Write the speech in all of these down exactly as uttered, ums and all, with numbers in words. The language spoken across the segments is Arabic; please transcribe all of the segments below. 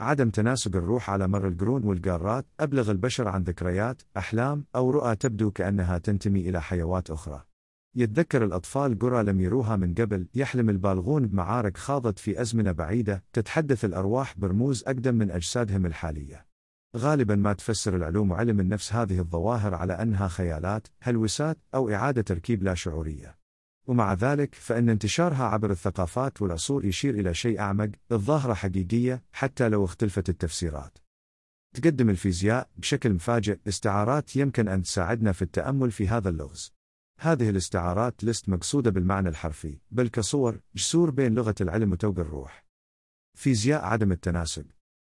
عدم تناسق الروح على مر القرون والقارات أبلغ البشر عن ذكريات، أحلام أو رؤى تبدو كأنها تنتمي إلى حيوات أخرى. يتذكر الأطفال قرى لم يروها من قبل، يحلم البالغون بمعارك خاضت في أزمنة بعيدة، تتحدث الأرواح برموز أقدم من أجسادهم الحالية. غالبا ما تفسر العلوم وعلم النفس هذه الظواهر على أنها خيالات، هلوسات أو إعادة تركيب لا شعورية. ومع ذلك فإن انتشارها عبر الثقافات والعصور يشير إلى شيء أعمق، الظاهرة حقيقية حتى لو اختلفت التفسيرات. تقدم الفيزياء بشكل مفاجئ استعارات يمكن أن تساعدنا في التأمل في هذا اللغز. هذه الاستعارات لست مقصودة بالمعنى الحرفي، بل كصور، جسور بين لغة العلم وتوق الروح. فيزياء عدم التناسق.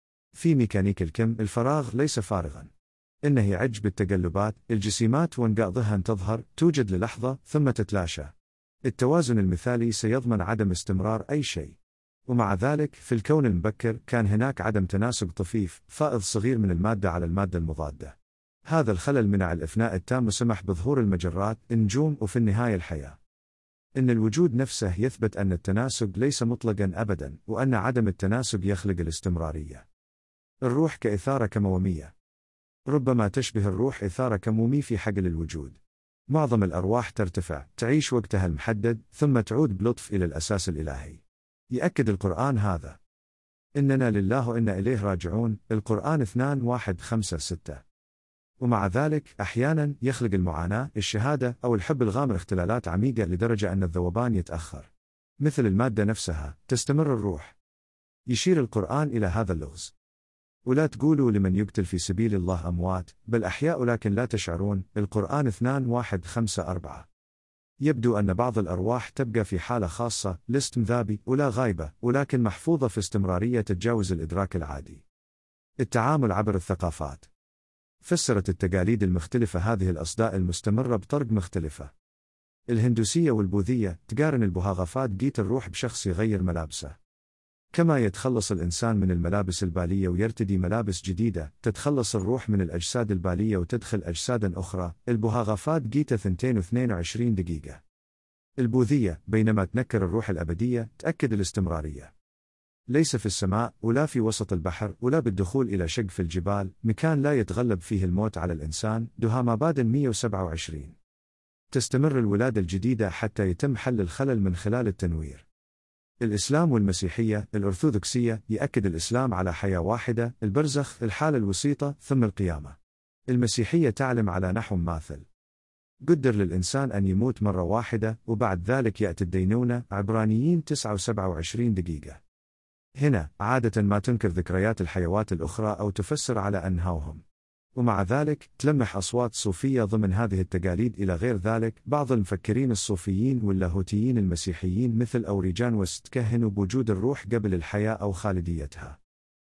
في ميكانيك الكم الفراغ ليس فارغا. إنه يعج بالتقلبات، الجسيمات وانقاضها تظهر، توجد للحظة ثم تتلاشى. التوازن المثالي سيضمن عدم استمرار أي شيء. ومع ذلك في الكون المبكر كان هناك عدم تناسق طفيف، فائض صغير من المادة على المادة المضادة. هذا الخلل منع الإفناء التام وسمح بظهور المجرات، النجوم وفي النهاية الحياة. إن الوجود نفسه يثبت أن التناسق ليس مطلقا أبدا، وأن عدم التناسق يخلق الاستمرارية. الروح كإثارة كمومية. ربما تشبه الروح إثارة كمومي في حقل الوجود. معظم الأرواح ترتفع، تعيش وقتها المحدد، ثم تعود بلطف إلى الأساس الإلهي. يأكد القرآن هذا. إننا لله وإنا إليه راجعون، القرآن اثنان واحد خمسة ستة. ومع ذلك أحيانا يخلق المعاناة، الشهادة أو الحب الغامر اختلالات عميقة لدرجة أن الذوبان يتأخر. مثل المادة نفسها، تستمر الروح. يشير القرآن إلى هذا اللغز. ولا تقولوا لمن يقتل في سبيل الله أموات، بل أحياء لكن لا تشعرون، القرآن اثنان واحد خمسة أربعة. يبدو أن بعض الأرواح تبقى في حالة خاصة، لست مذابي ولا غايبة، ولكن محفوظة في استمرارية تتجاوز الإدراك العادي. التعامل عبر الثقافات. فسرت التقاليد المختلفة هذه الأصداء المستمرة بطرق مختلفة. الهندوسية والبوذية تقارن البهاغافات جيت الروح بشخص يغير ملابسه. كما يتخلص الإنسان من الملابس البالية ويرتدي ملابس جديدة، تتخلص الروح من الأجساد البالية وتدخل أجسادا أخرى. البهاغافات جيتا اثنين واثنين وعشرين دقيقة. البوذية بينما تنكر الروح الأبدية، تأكد الاستمرارية. ليس في السماء، ولا في وسط البحر، ولا بالدخول إلى شق في الجبال، مكان لا يتغلب فيه الموت على الإنسان. دهاماباد مئة وسبعة وعشرين. تستمر الولادة الجديدة حتى يتم حل الخلل من خلال التنوير. الإسلام والمسيحية. الأرثوذكسية يأكد الإسلام على حياة واحدة، البرزخ، الحالة الوسيطة، ثم القيامة. المسيحية تعلم على نحو ماثل. قدر للإنسان أن يموت مرة واحدة، وبعد ذلك يأتي الدينونة. عبرانيين تسعة وسبعة وعشرين دقيقة. هنا عادة ما تنكر ذكريات الحيوات الأخرى أو تفسر على أنهاهم. ومع ذلك تلمح أصوات صوفية ضمن هذه التقاليد إلى غير ذلك. بعض المفكرين الصوفيين واللاهوتيين المسيحيين مثل أوريجان وست كهنوا بوجود الروح قبل الحياة أو خالديتها.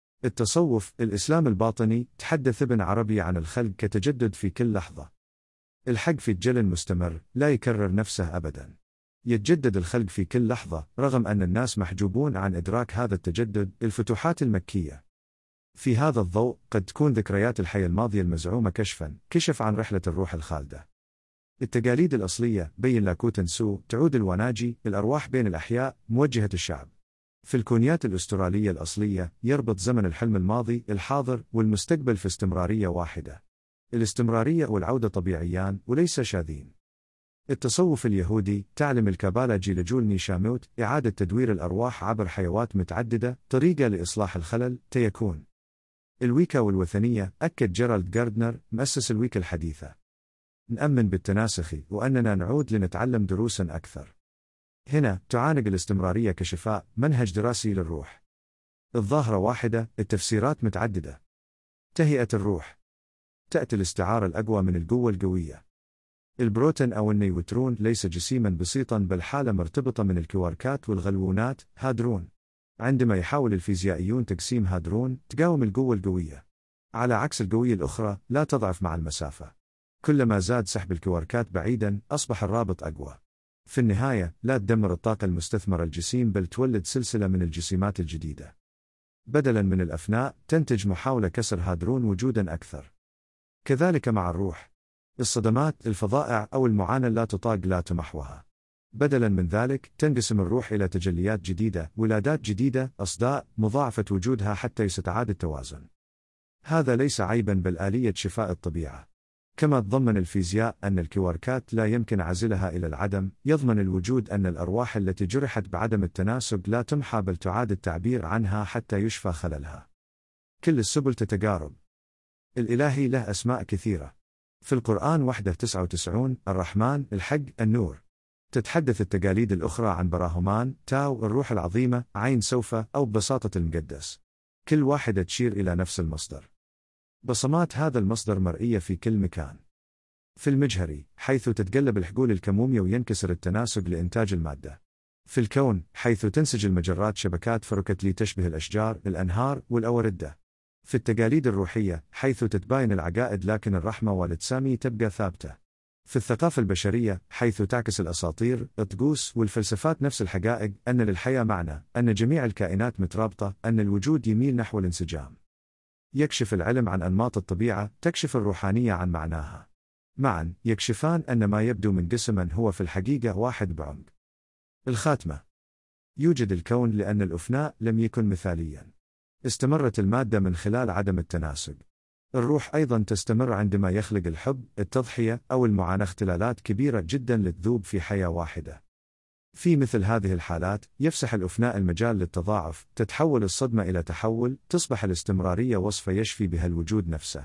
التصوف. الإسلام الباطني تحدث ابن عربي عن الخلق كتجدد في كل لحظة. الحق في الجل المستمر، لا يكرر نفسه أبدا. يتجدد الخلق في كل لحظة، رغم أن الناس محجوبون عن إدراك هذا التجدد. الفتوحات المكية. في هذا الضوء قد تكون ذكريات الحياة الماضية المزعومة كشفا، كشف عن رحلة الروح الخالدة. التقاليد الأصلية. بين لاكوتن سو، تعود الوناجي، الأرواح بين الأحياء، موجهة الشعب. في الكونيات الأسترالية الأصلية، يربط زمن الحلم الماضي، الحاضر، والمستقبل في استمرارية واحدة. الاستمرارية والعودة طبيعيان وليس شاذين. التصوف اليهودي. تعلم الكابالا جيل نيشاموت إعادة تدوير الأرواح عبر حيوات متعددة، طريقة لإصلاح الخلل، تيكون. الويكا والوثنية. أكد جيرالد جاردنر مؤسس الويكا الحديثة. نأمن بالتناسخ، وأننا نعود لنتعلم دروسا أكثر. هنا تعانق الاستمرارية كشفاء، منهج دراسي للروح. الظاهرة واحدة، التفسيرات متعددة. تهيئة الروح. تأتي الاستعارة الأقوى من القوة القوية. البروتون أو النيوترون ليس جسيما بسيطا، بل حالة مرتبطة من الكواركات والغلوونات، هادرون. عندما يحاول الفيزيائيون تقسيم هادرون، تقاوم القوة القوية. على عكس القوية الأخرى، لا تضعف مع المسافة. كلما زاد سحب الكواركات بعيدا، أصبح الرابط أقوى. في النهاية، لا تدمر الطاقة المستثمرة الجسيم، بل تولد سلسلة من الجسيمات الجديدة. بدلا من الأفناء، تنتج محاولة كسر هادرون وجودا أكثر. كذلك مع الروح. الصدمات، الفظائع أو المعاناة لا تطاق لا تمحوها. بدلاً من ذلك، تنقسم الروح إلى تجليات جديدة، ولادات جديدة، أصداء، مضاعفة وجودها حتى يستعاد التوازن. هذا ليس عيباً بل آلية شفاء الطبيعة. كما تضمن الفيزياء أن الكواركات لا يمكن عزلها إلى العدم، يضمن الوجود أن الأرواح التي جرحت بعدم التناسق لا تمحى بل تعاد التعبير عنها حتى يشفى خللها. كل السبل تتقارب. الإلهي له أسماء كثيرة. في القرآن وحده تسعة وتسعين: الرحمن، الحق، النور. تتحدث التقاليد الأخرى عن براهمان، تاو، الروح العظيمة، عين سوفة، أو ببساطة المقدس. كل واحدة تشير إلى نفس المصدر. بصمات هذا المصدر مرئية في كل مكان. في المجهري، حيث تتقلب الحقول الكمومية وينكسر التناسق لإنتاج المادة. في الكون، حيث تنسج المجرات شبكات فركتلي تشبه الأشجار، الأنهار، والأوردة. في التقاليد الروحية، حيث تتباين العقائد لكن الرحمة والتسامي تبقى ثابتة. في الثقافة البشرية، حيث تعكس الأساطير، الطقوس، والفلسفات نفس الحقائق، أن للحياة معنى، أن جميع الكائنات مترابطة، أن الوجود يميل نحو الانسجام. يكشف العلم عن أنماط الطبيعة، تكشف الروحانية عن معناها. معا، يكشفان أن ما يبدو منقسما هو في الحقيقة واحد بعمق. الخاتمة. يوجد الكون لأن الأفناء لم يكن مثاليا. استمرت المادة من خلال عدم التناسق. الروح أيضا تستمر عندما يخلق الحب، التضحية، أو المعاناة اختلالات كبيرة جدا للذوب في حياة واحدة. في مثل هذه الحالات، يفسح الأفناء المجال للتضاعف، تتحول الصدمة إلى تحول، تصبح الاستمرارية وصفة يشفي بها الوجود نفسه.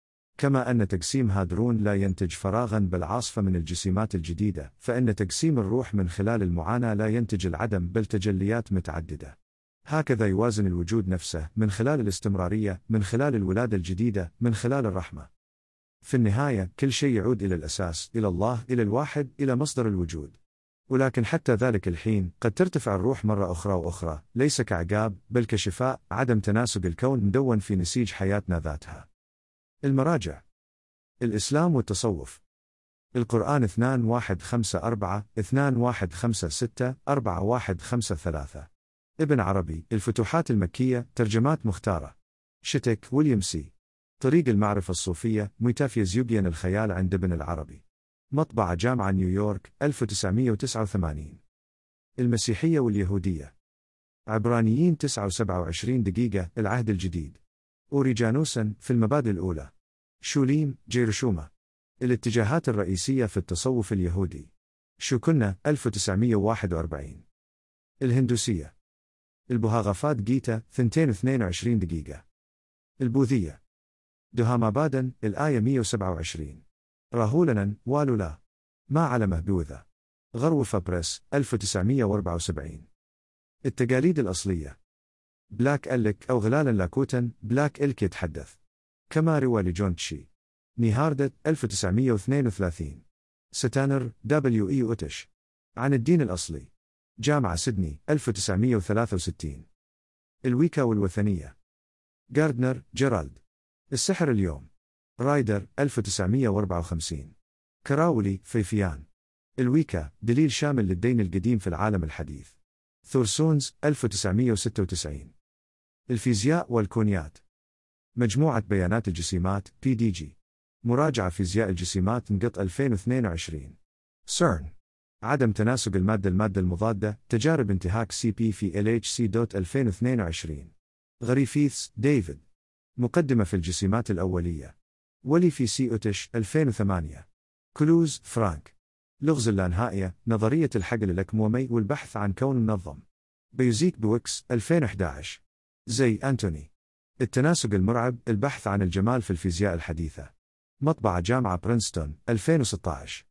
كما أن تقسيم هادرون لا ينتج فراغا بل عاصفة من الجسيمات الجديدة، فإن تقسيم الروح من خلال المعاناة لا ينتج العدم بل تجليات متعددة. هكذا يوازن الوجود نفسه، من خلال الاستمرارية، من خلال الولادة الجديدة، من خلال الرحمة. في النهاية، كل شيء يعود إلى الأساس، إلى الله، إلى الواحد، إلى مصدر الوجود. ولكن حتى ذلك الحين، قد ترتفع الروح مرة أخرى وأخرى، ليس كعقاب، بل كشفاء. عدم تناسق الكون مدون في نسيج حياتنا ذاتها. المراجع: الإسلام والتصوف. القرآن اثنين واحد خمسة أربعة، اثنين واحد خمسة ستة، أربعة واحد خمسة ثلاثة. ابن عربي، الفتوحات المكية، ترجمات مختارة. شتك، ويليام سي. طريق المعرفة الصوفية، ميتافيزيوغيان الخيال عند ابن العربي. مطبعة جامعة نيويورك، ألف وتسعمئة وتسعة وثمانين. المسيحية واليهودية. عبرانيين تسعة وسبعة وعشرين دقيقة، العهد الجديد. أوريجانوسن، في المبادئ الأولى. شوليم، جيرشوما. الاتجاهات الرئيسية في التصوف اليهودي. شوكنا، ألف وتسعمئة وواحد وأربعين. الهندوسية. البهاغافات جيتا، اثنين واثنين وعشرين دقيقة. البوذية. دهامابادن، الآية مئة وسبعة وعشرين. راهولنن، والولا. ما علمه بوذا. غروفة بريس، ألف وتسعمئة وأربعة وسبعين. التقاليد الأصلية. بلاك ألك أو غلالا لاكوتن، بلاك إلك يتحدث. كما روى لجون تشي. نيهاردت، ألف وتسعمئة واثنين وثلاثين. ستانر، دبليو إي أوتش. عن الدين الأصلي. جامعة سيدني، ألف وتسعمئة وثلاثة وستين. الويكا والوثنية. جاردنر، جيرالد. السحر اليوم. رايدر، ألف وتسعمئة وأربعة وخمسين. كراولي، فيفيان. الويكا، دليل شامل للدين القديم في العالم الحديث. ثورسونز، ألف وتسعمئة وستة وتسعين. الفيزياء والكونيات. مجموعة بيانات الجسيمات، بي دي جي. مراجعة فيزياء الجسيمات نقط ألفين واثنين وعشرين. سيرن. عدم تناسق المادة المادة المضادة، تجارب انتهاك سي بي في ال إتش سي دوت ألفين واثنين وعشرين. غريفيثس، ديفيد. مقدمة في الجسيمات الأولية. ولي في سي أوتش، ألفين وثمانية. كلوز، فرانك. لغز اللانهائية، نظرية الحقل الأكمومي والبحث عن كون منظم. بيوزيك بويكس، ألفين وأحد عشر. زي أنتوني. التناسق المرعب، البحث عن الجمال في الفيزياء الحديثة. مطبعة جامعة برينستون، ألفين وستة عشر.